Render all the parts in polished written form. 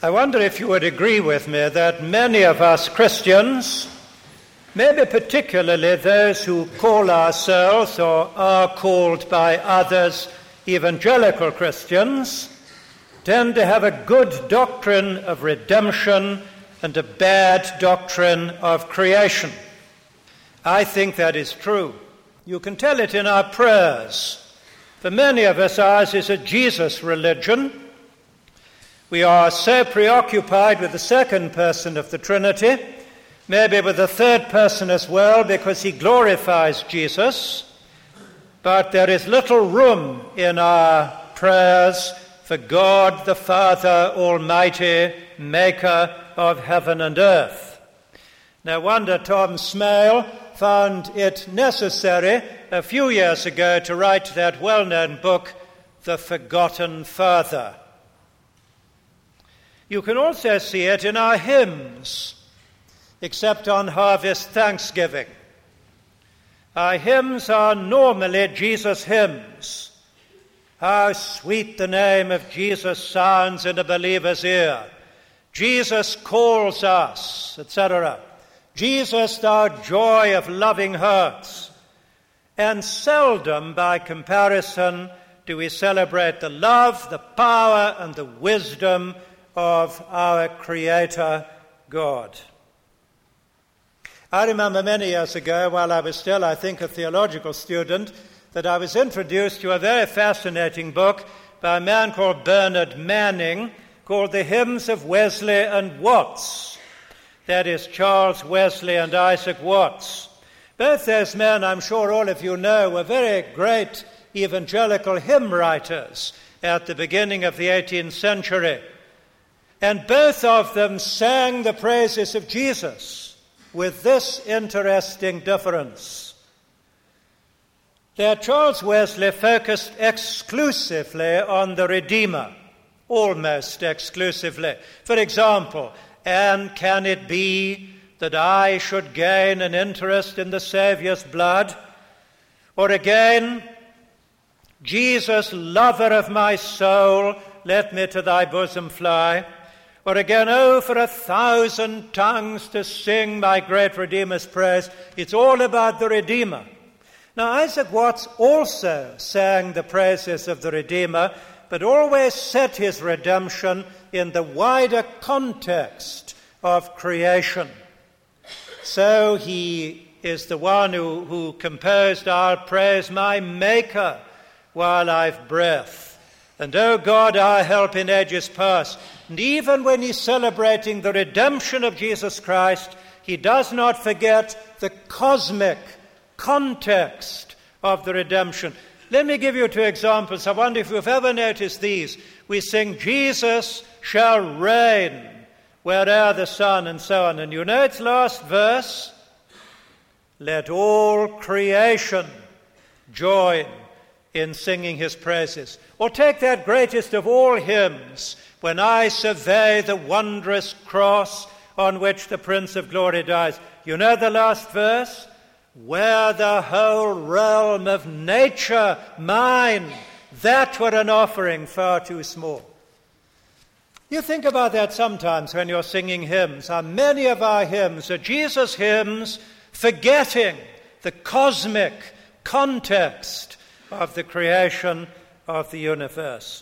I wonder if you would agree with me that many of us Christians, maybe particularly those who call ourselves or are called by others evangelical Christians, tend to have a good doctrine of redemption and a bad doctrine of creation. I think that is true. You can tell it in our prayers. For many of us, ours is a Jesus religion. We are so preoccupied with the second person of the Trinity, maybe with the third person as well, because he glorifies Jesus. But there is little room in our prayers for God the Father Almighty, maker of heaven and earth. No wonder Tom Smale found it necessary a few years ago to write that well-known book, The Forgotten Father. You can also see it in our hymns, except on Harvest Thanksgiving. Our hymns are normally Jesus hymns. How sweet the name of Jesus sounds in a believer's ear. Jesus calls us, etc. Jesus, thou joy of loving hearts. And seldom, by comparison, do we celebrate the love, the power, and the wisdom of our Creator God. I remember many years ago, while I was still, I think, a theological student, that I was introduced to a very fascinating book by a man called Bernard Manning, called The Hymns of Wesley and Watts. That is Charles Wesley and Isaac Watts. Both those men, I'm sure all of you know, were very great evangelical hymn writers at the beginning of the 18th century. And both of them sang the praises of Jesus with this interesting difference. That Charles Wesley focused exclusively on the Redeemer, almost exclusively. For example, and can it be that I should gain an interest in the Saviour's blood? Or again, Jesus, lover of my soul, let me to thy bosom fly. Or again, oh, for 1,000 tongues to sing my great Redeemer's praise. It's all about the Redeemer. Now, Isaac Watts also sang the praises of the Redeemer, but always set his redemption in the wider context of creation. So he is the one who composed our praise, my Maker, while I've breath. And, O God, our help in ages past. And even when he's celebrating the redemption of Jesus Christ, he does not forget the cosmic context of the redemption. Let me give you two examples. I wonder if you've ever noticed these. We sing, Jesus shall reign where'er the sun, and so on. And you know its last verse? Let all creation join in singing his praises. Or take that greatest of all hymns, when I survey the wondrous cross on which the Prince of Glory dies. You know the last verse? Were the whole realm of nature mine, that were an offering far too small. You think about that sometimes when you're singing hymns. How many of our hymns are Jesus hymns, forgetting the cosmic context of the creation of the universe.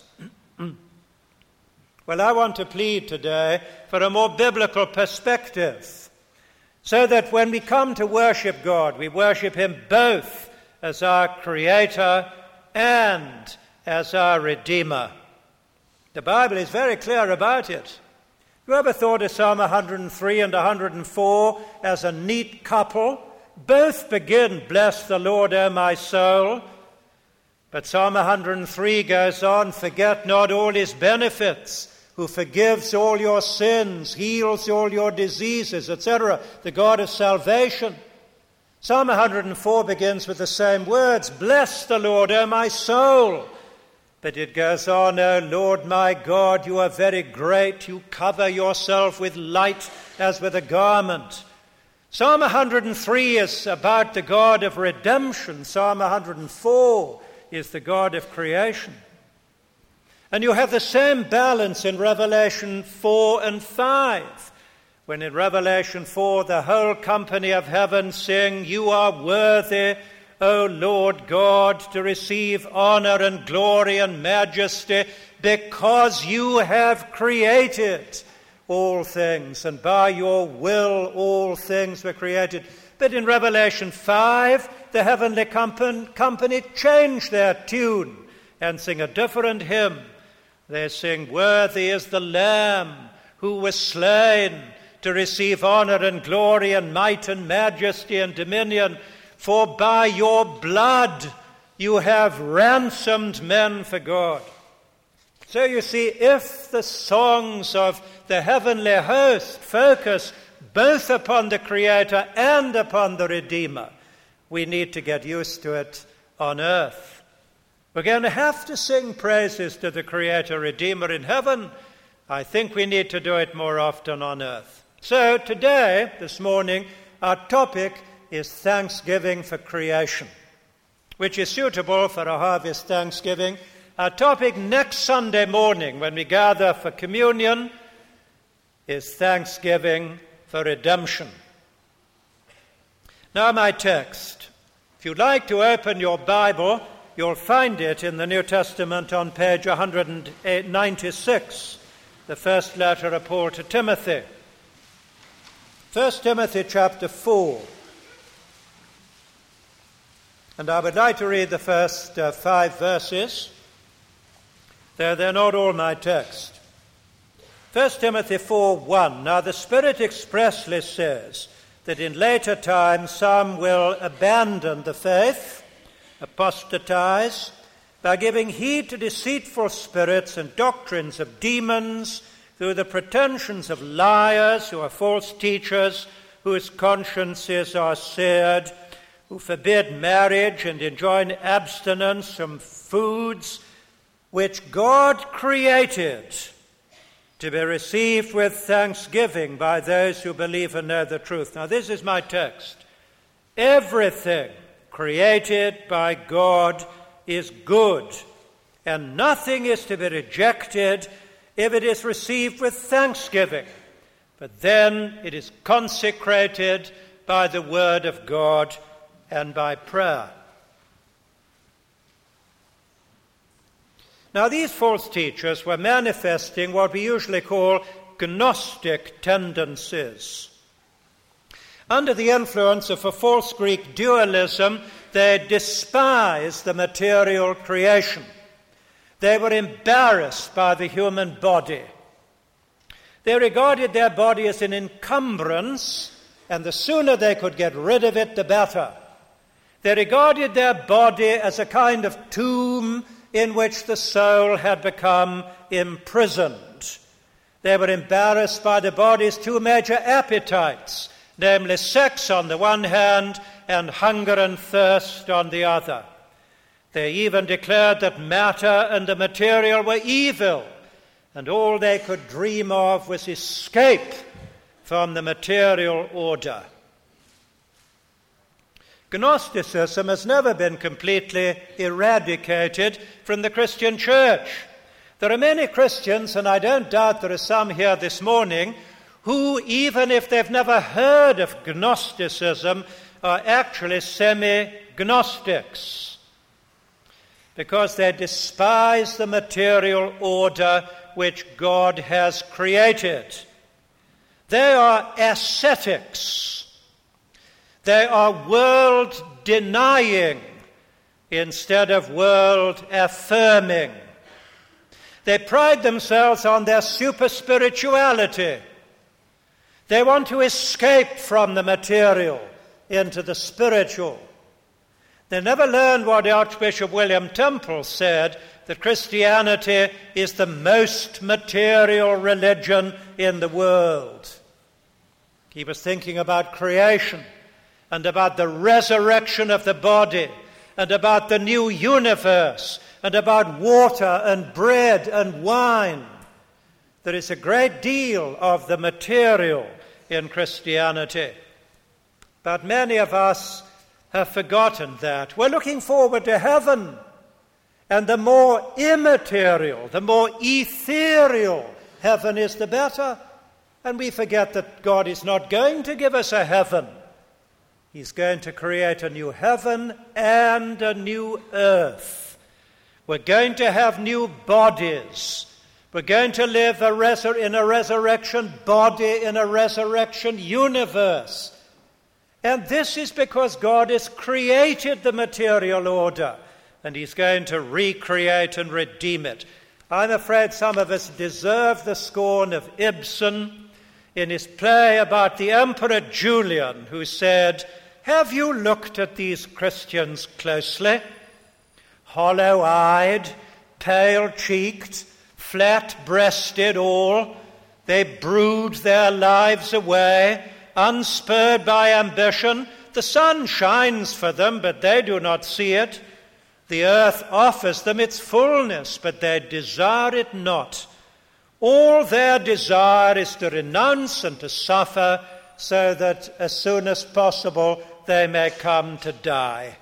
Well, I want to plead today for a more biblical perspective, so that when we come to worship God, we worship him both as our Creator and as our Redeemer. The Bible is very clear about it. You ever thought of Psalm 103 and 104 as a neat couple? Both begin, bless the Lord, O my soul. But Psalm 103 goes on, forget not all his benefits, who forgives all your sins, heals all your diseases, etc., the God of salvation. Psalm 104 begins with the same words, bless the Lord, O my soul. But it goes on, O Lord my God, you are very great, you cover yourself with light as with a garment. Psalm 103 is about the God of redemption. Psalm 104 is the God of creation. And you have the same balance in Revelation 4 and 5, when in Revelation 4 the whole company of heaven sing, "You are worthy, O Lord God, to receive honor and glory and majesty, because you have created all things, and by your will all things were created." But in Revelation 5, the heavenly company change their tune and sing a different hymn. They sing, "Worthy is the Lamb who was slain to receive honor and glory and might and majesty and dominion, for by your blood you have ransomed men for God." So you see, if the songs of the heavenly host focus both upon the Creator and upon the Redeemer, we need to get used to it on earth. We're going to have to sing praises to the Creator Redeemer in heaven. I think we need to do it more often on earth. So today, this morning, our topic is thanksgiving for creation, which is suitable for a harvest thanksgiving. Our topic next Sunday morning, when we gather for communion, is thanksgiving for redemption. Now my text. If you'd like to open your Bible, you'll find it in the New Testament on page 196, the first letter of Paul to Timothy. 1 Timothy chapter 4. And I would like to read the first 5 verses. They're not all my text. 1 Timothy 4:1. Now the Spirit expressly says that in later times some will abandon the faith, apostatize, by giving heed to deceitful spirits and doctrines of demons, through the pretensions of liars who are false teachers, whose consciences are seared, who forbid marriage and enjoin abstinence from foods which God created to be received with thanksgiving by those who believe and know the truth. Now this is my text. Everything created by God is good, and nothing is to be rejected if it is received with thanksgiving, but then it is consecrated by the word of God and by prayer. Now these false teachers were manifesting what we usually call Gnostic tendencies. Under the influence of a false Greek dualism, they despised the material creation. They were embarrassed by the human body. They regarded their body as an encumbrance, and the sooner they could get rid of it, the better. They regarded their body as a kind of tomb in which the soul had become imprisoned. They were embarrassed by the body's 2 major appetites, namely sex on the one hand and hunger and thirst on the other. They even declared that matter and the material were evil, and all they could dream of was escape from the material order. Gnosticism has never been completely eradicated from the Christian church. There are many Christians, and I don't doubt there are some here this morning, who, even if they've never heard of Gnosticism, are actually semi-Gnostics, because they despise the material order which God has created. They are ascetics. They are world-denying instead of world-affirming. They pride themselves on their super-spirituality. They want to escape from the material into the spiritual. They never learned what Archbishop William Temple said, that Christianity is the most material religion in the world. He was thinking about creation and about the resurrection of the body and about the new universe and about water and bread and wine. There is a great deal of the material in Christianity. But many of us have forgotten that. We're looking forward to heaven. And the more immaterial, the more ethereal heaven is, the better. And we forget that God is not going to give us a heaven. He's going to create a new heaven and a new earth. We're going to have new bodies. We're going to live in a resurrection body, in a resurrection universe. And this is because God has created the material order, and He's going to recreate and redeem it. I'm afraid some of us deserve the scorn of Ibsen in his play about the Emperor Julian, who said, "Have you looked at these Christians closely? Hollow-eyed, pale-cheeked, flat-breasted all, they brood their lives away, unspurred by ambition. The sun shines for them, but they do not see it. The earth offers them its fullness, but they desire it not. All their desire is to renounce and to suffer, so that as soon as possible they may come to die."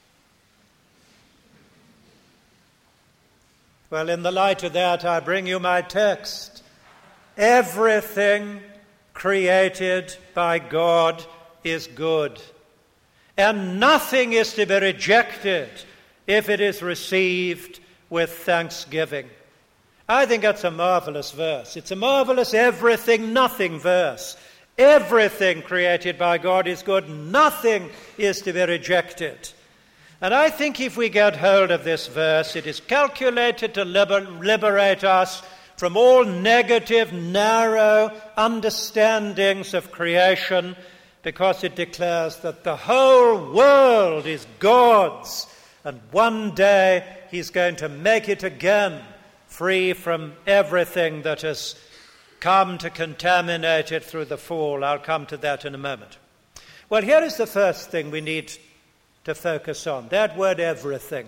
Well, in the light of that, I bring you my text. Everything created by God is good, and nothing is to be rejected if it is received with thanksgiving. I think that's a marvelous verse. It's a marvelous everything, nothing verse. Everything created by God is good. Nothing is to be rejected. And I think if we get hold of this verse, it is calculated to liberate us from all negative, narrow understandings of creation, because it declares that the whole world is God's, and one day He's going to make it again free from everything that has come to contaminate it through the fall. I'll come to that in a moment. Well, here is the first thing we need to focus on, that word everything.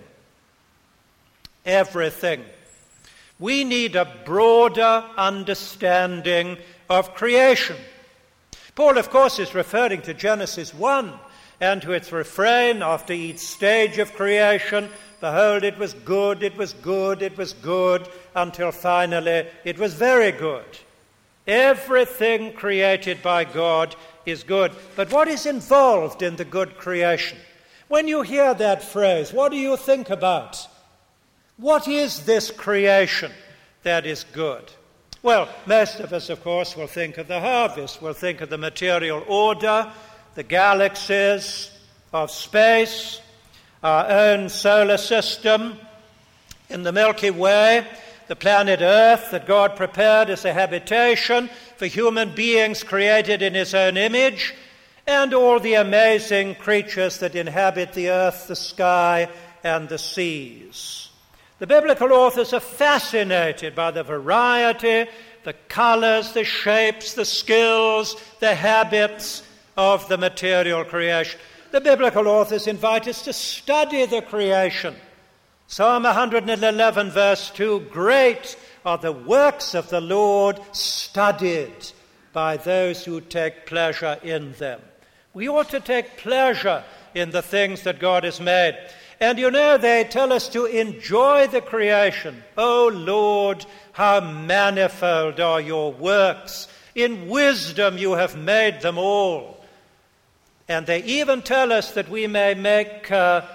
Everything. We need a broader understanding of creation. Paul, of course, is referring to Genesis 1 and to its refrain after each stage of creation: "Behold, it was good, it was good, it was good," until finally it was very good. Everything created by God is good. But what is involved in the good creation? When you hear that phrase, what do you think about? What is this creation that is good? Well, most of us, of course, will think of the harvest. We'll think of the material order, the galaxies of space, our own solar system, in the Milky Way, the planet Earth that God prepared as a habitation for human beings created in His own image, and all the amazing creatures that inhabit the earth, the sky, and the seas. The biblical authors are fascinated by the variety, the colors, the shapes, the skills, the habits of the material creation. The biblical authors invite us to study the creation. Psalm 111, verse 2, "Great are the works of the Lord, studied by those who take pleasure in them." We ought to take pleasure in the things that God has made. And you know, they tell us to enjoy the creation. "O Lord, how manifold are your works. In wisdom you have made them all." And they even tell us that we may make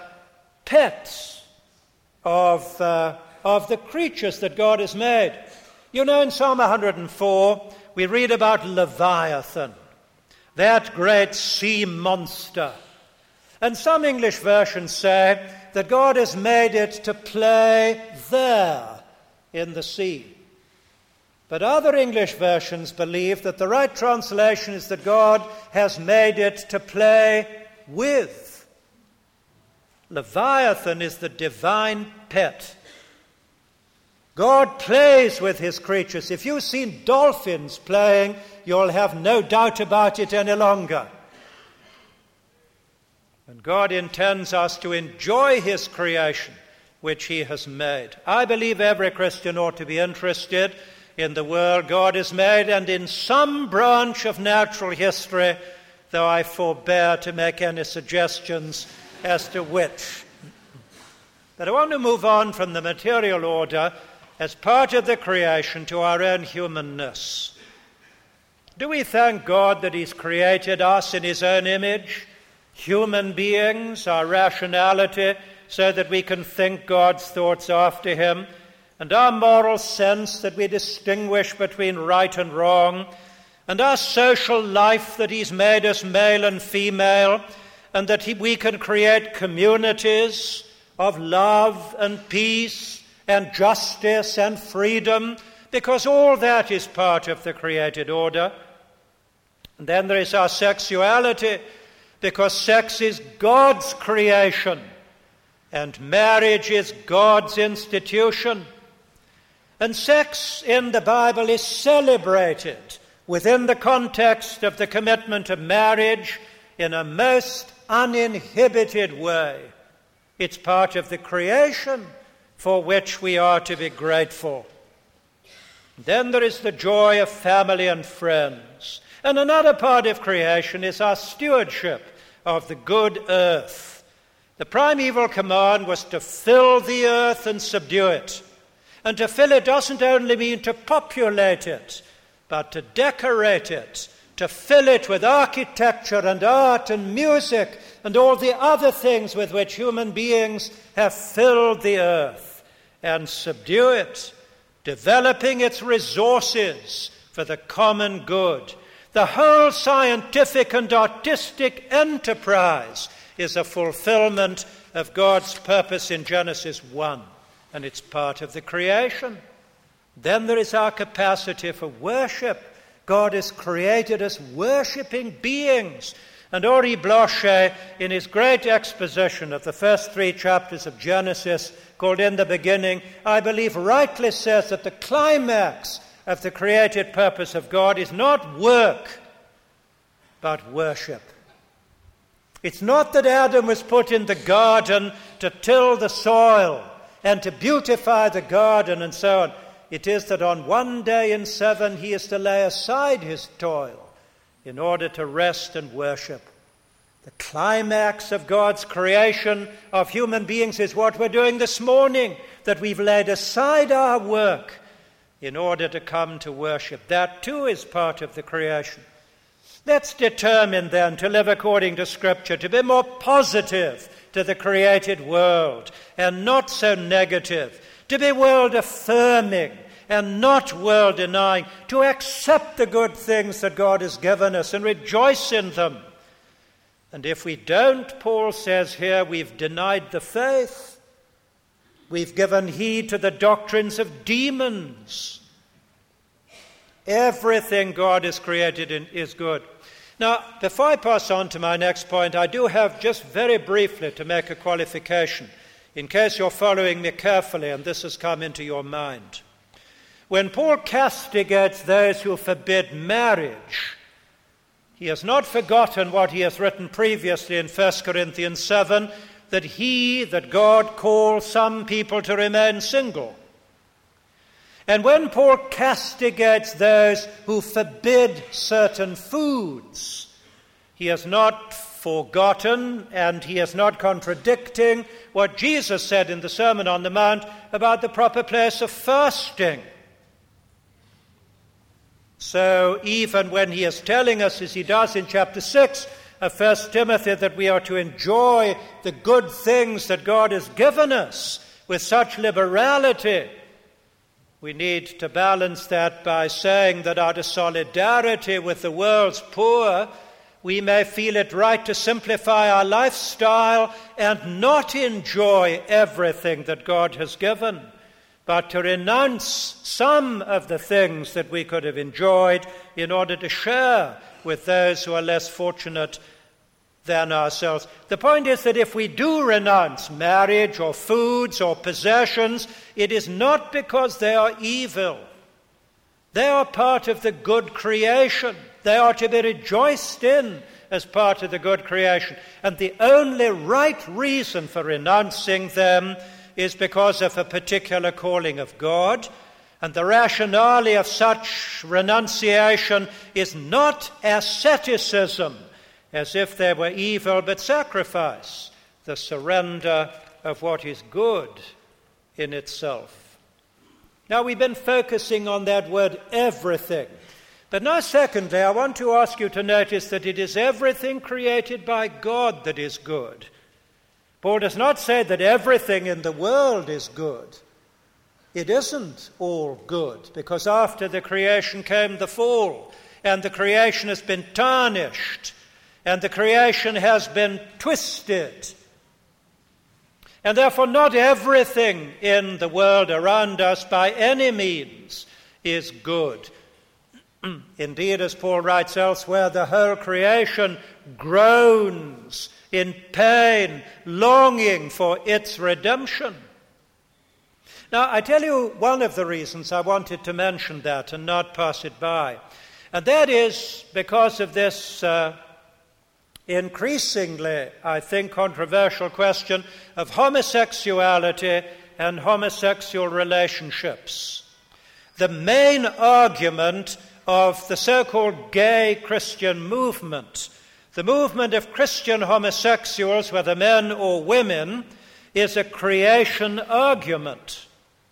pets of the creatures that God has made. You know, in Psalm 104, we read about Leviathan, that great sea monster. And some English versions say that God has made it to play there in the sea. But other English versions believe that the right translation is that God has made it to play with. Leviathan is the divine pet. God plays with His creatures. If you've seen dolphins playing, you'll have no doubt about it any longer. And God intends us to enjoy His creation, which He has made. I believe every Christian ought to be interested in the world God has made, and in some branch of natural history, though I forbear to make any suggestions as to which. But I want to move on from the material order as part of the creation to our own humanness. Do we thank God that He's created us in His own image, human beings, our rationality, so that we can think God's thoughts after Him, and our moral sense that we distinguish between right and wrong, and our social life that He's made us male and female, and that we can create communities of love and peace and justice and freedom, because all that is part of the created order. And then there is our sexuality, because sex is God's creation and marriage is God's institution. And sex in the Bible is celebrated within the context of the commitment of marriage in a most uninhibited way. It's part of the creation for which we are to be grateful. Then there is the joy of family and friends. And another part of creation is our stewardship of the good earth. The primeval command was to fill the earth and subdue it. And to fill it doesn't only mean to populate it, but to decorate it, to fill it with architecture and art and music and all the other things with which human beings have filled the earth, and subdue it, developing its resources for the common good. The whole scientific and artistic enterprise is a fulfillment of God's purpose in Genesis 1, and it's part of the creation. Then there is our capacity for worship. God has created us worshipping beings. And Henri Blocher, in his great exposition of the first 3 chapters of Genesis, called In the Beginning, I believe rightly says that the climax of the created purpose of God is not work, but worship. It's not that Adam was put in the garden to till the soil and to beautify the garden and so on. It is that on one day in 7 he is to lay aside his toil in order to rest and worship. The climax of God's creation of human beings is what we're doing this morning, that we've laid aside our work in order to come to worship. That too is part of the creation. Let's determine then to live according to Scripture, to be more positive to the created world and not so negative, to be world-affirming and not world-denying, to accept the good things that God has given us and rejoice in them. And if we don't, Paul says here, we've denied the faith. We've given heed to the doctrines of demons. Everything God has created is good. Now, before I pass on to my next point, I do have just very briefly to make a qualification, in case you're following me carefully and this has come into your mind. When Paul castigates those who forbid marriage, he has not forgotten what he has written previously in 1 Corinthians 7, that God calls some people to remain single. And when Paul castigates those who forbid certain foods, he has not forgotten and he is not contradicting what Jesus said in the Sermon on the Mount about the proper place of fasting. So even when he is telling us, as he does in chapter 6 of 1 Timothy, that we are to enjoy the good things that God has given us with such liberality, we need to balance that by saying that out of solidarity with the world's poor, we may feel it right to simplify our lifestyle and not enjoy everything that God has given, but to renounce some of the things that we could have enjoyed in order to share with those who are less fortunate than ourselves. The point is that if we do renounce marriage or foods or possessions, it is not because they are evil. They are part of the good creation. They are to be rejoiced in as part of the good creation. And the only right reason for renouncing them is because of a particular calling of God. And the rationale of such renunciation is not asceticism, as if they were evil, but sacrifice, the surrender of what is good in itself. Now, we've been focusing on that word everything. But now, secondly, I want to ask you to notice that it is everything created by God that is good. Paul does not say that everything in the world is good. It isn't all good, because after the creation came the fall, and the creation has been tarnished, and the creation has been twisted. And therefore not everything in the world around us by any means is good. Indeed, as Paul writes elsewhere, the whole creation groans in pain, longing for its redemption. Now, I tell you one of the reasons I wanted to mention that and not pass it by. And that is because of this increasingly, I think, controversial question of homosexuality and homosexual relationships. The main argument of the so-called gay Christian movement, the movement of Christian homosexuals, whether men or women, is a creation argument.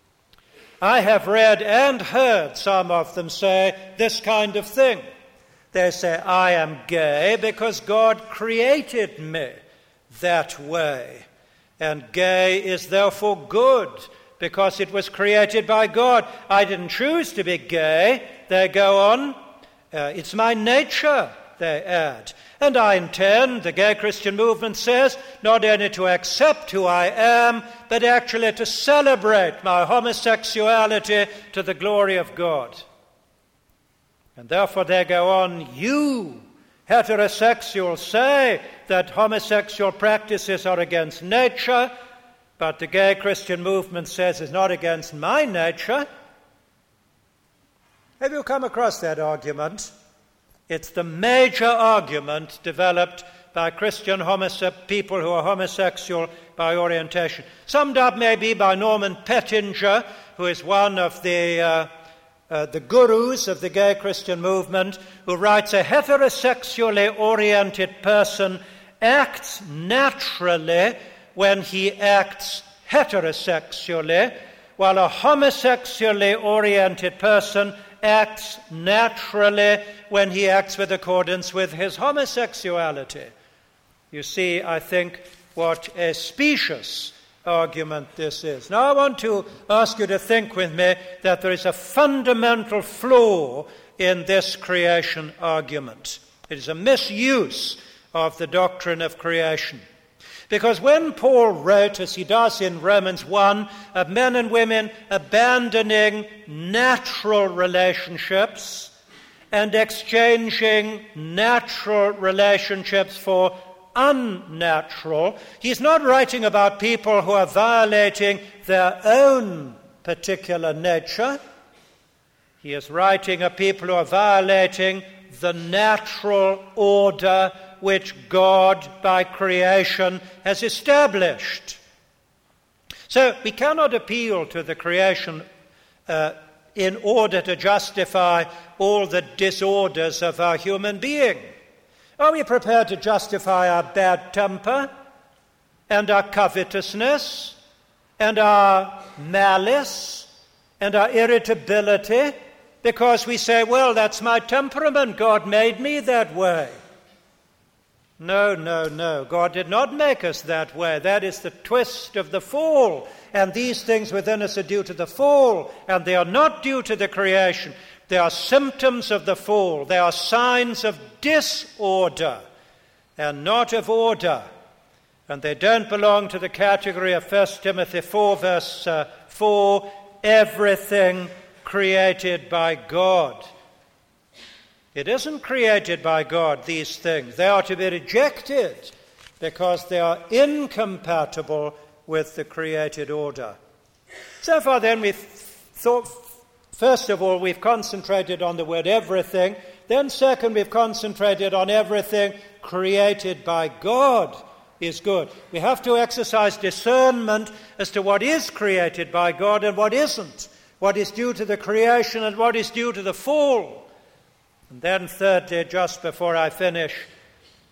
I have read and heard some of them say this kind of thing. They say, I am gay because God created me that way. And gay is therefore good because it was created by God. I didn't choose to be gay. They go on, it's my nature, they add. And I intend, the gay Christian movement says, not only to accept who I am, but actually to celebrate my homosexuality to the glory of God. And therefore they go on, you heterosexuals say that homosexual practices are against nature, but the gay Christian movement says it's not against my nature. Have you come across that argument? It's the major argument developed by Christian people who are homosexual by orientation. Summed up maybe by Norman Pettinger, who is one of the gurus of the gay Christian movement, who writes, a heterosexually oriented person acts naturally when he acts heterosexually, while a homosexually oriented person acts naturally when he acts with accordance with his homosexuality. You see, I think, what a specious argument this is. Now I want to ask you to think with me that there is a fundamental flaw in this creation argument. It is a misuse of the doctrine of creation. Because when Paul wrote, as he does in Romans 1, of men and women abandoning natural relationships and exchanging natural relationships for unnatural, he's not writing about people who are violating their own particular nature. He is writing of people who are violating the natural order which God, by creation, has established. So we cannot appeal to the creation in order to justify all the disorders of our human being. Are we prepared to justify our bad temper and our covetousness and our malice and our irritability because we say, well, that's my temperament, God made me that way? No, no, no. God did not make us that way. That is the twist of the fall. And these things within us are due to the fall, and they are not due to the creation. They are symptoms of the fall. They are signs of disorder and not of order. And they don't belong to the category of 1 Timothy 4, verse 4, everything created by God. It isn't created by God, these things. They are to be rejected because they are incompatible with the created order. So far then we've thought, first of all, we've concentrated on the word everything. Then second, we've concentrated on everything created by God is good. We have to exercise discernment as to what is created by God and what isn't. What is due to the creation and what is due to the fall. And then thirdly, just before I finish,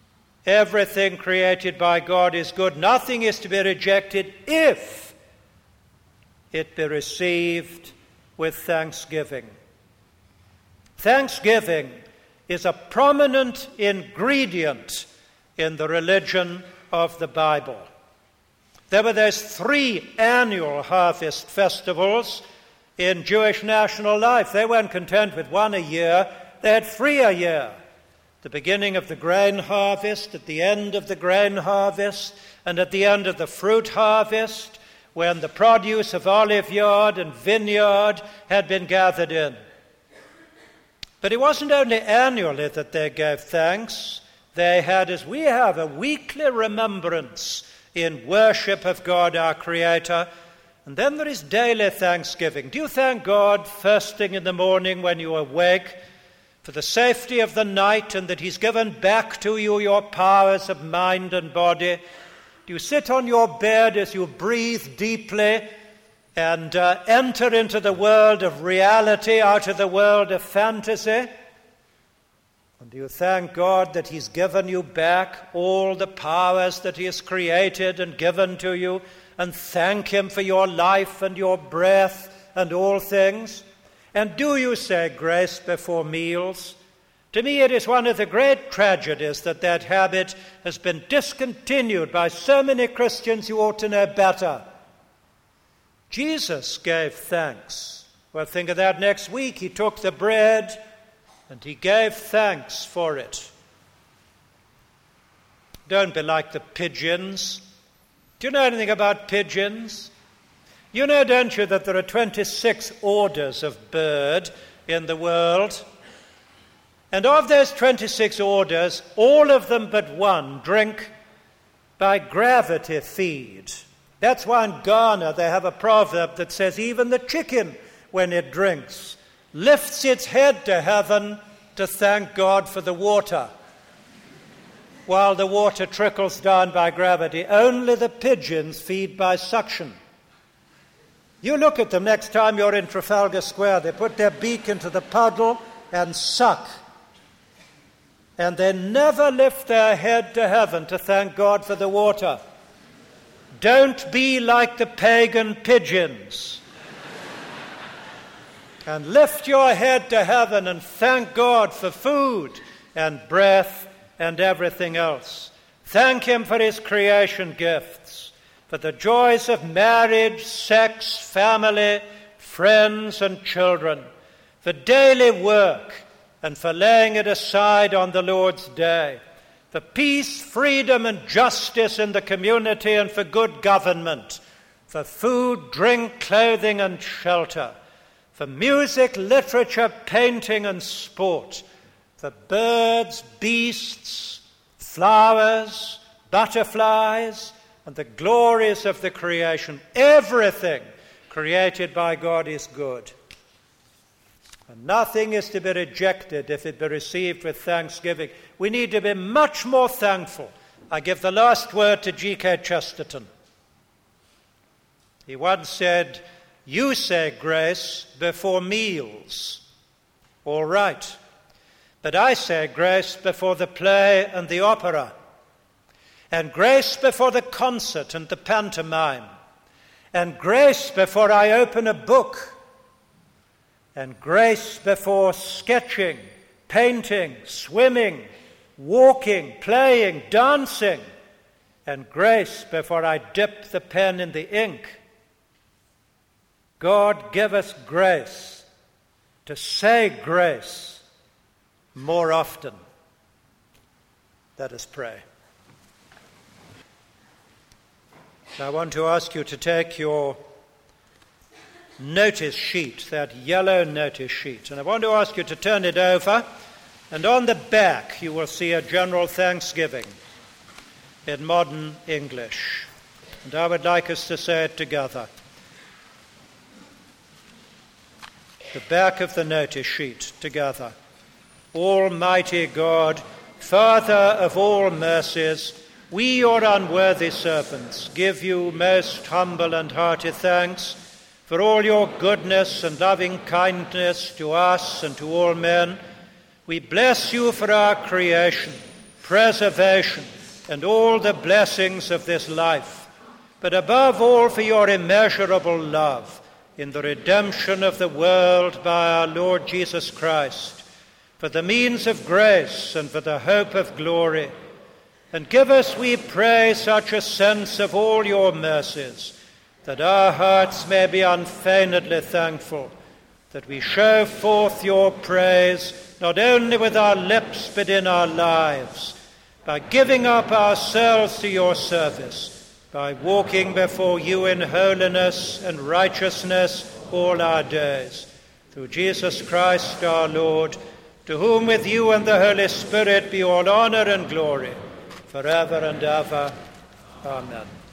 Everything created by God is good. Nothing is to be rejected if it be received with thanksgiving. Thanksgiving is a prominent ingredient in the religion of the Bible. There were those 3 annual harvest festivals in Jewish national life. They weren't content with 1 a year. They had 3 a year. The beginning of the grain harvest, at the end of the grain harvest, and at the end of the fruit harvest, when the produce of olive yard and vineyard had been gathered in. But it wasn't only annually that they gave thanks. They had, as we have, a weekly remembrance in worship of God our Creator. And then there is daily thanksgiving. Do you thank God first thing in the morning when you awake for the safety of the night and that He's given back to you your powers of mind and body? Do you sit on your bed as you breathe deeply and enter into the world of reality out of the world of fantasy? And do you thank God that He's given you back all the powers that He has created and given to you, and thank Him for your life and your breath and all things? And do you say grace before meals? To me, it is one of the great tragedies that habit has been discontinued by so many Christians who ought to know better. Jesus gave thanks. Well, think of that next week. He took the bread and He gave thanks for it. Don't be like the pigeons. Do you know anything about pigeons? You know, don't you, that there are 26 orders of bird in the world? And of those 26 orders, all of them but one drink by gravity feed. That's why in Ghana they have a proverb that says even the chicken, when it drinks, lifts its head to heaven to thank God for the water, while the water trickles down by gravity. Only the pigeons feed by suction. You look at them next time you're in Trafalgar Square. They put their beak into the puddle and suck. And they never lift their head to heaven to thank God for the water. Don't be like the pagan pigeons. And lift your head to heaven and thank God for food and breath and everything else. Thank Him for His creation gifts, for the joys of marriage, sex, family, friends and children, for daily work and for laying it aside on the Lord's day, for peace, freedom and justice in the community and for good government, for food, drink, clothing and shelter, for music, literature, painting and sport, for birds, beasts, flowers, butterflies, and the glories of the creation. Everything created by God is good. And nothing is to be rejected if it be received with thanksgiving. We need to be much more thankful. I give the last word to G.K. Chesterton. He once said, "You say grace before meals." All right. But I say grace before the play and the opera, and grace before the concert and the pantomime, and grace before I open a book, and grace before sketching, painting, swimming, walking, playing, dancing, and grace before I dip the pen in the ink. God, give us grace to say grace more often. Let us pray. I want to ask you to take your notice sheet, that yellow notice sheet, and I want to ask you to turn it over, and on the back you will see a general thanksgiving in modern English. And I would like us to say it together. The back of the notice sheet together. Almighty God, Father of all mercies, we, your unworthy servants, give you most humble and hearty thanks for all your goodness and loving kindness to us and to all men. We bless you for our creation, preservation, and all the blessings of this life, but above all for your immeasurable love in the redemption of the world by our Lord Jesus Christ, for the means of grace and for the hope of glory. And give us, we pray, such a sense of all your mercies, that our hearts may be unfeignedly thankful, that we show forth your praise not only with our lips but in our lives, by giving up ourselves to your service, by walking before you in holiness and righteousness all our days. Through Jesus Christ our Lord, to whom with you and the Holy Spirit be all honor and glory, forever and ever. Amen.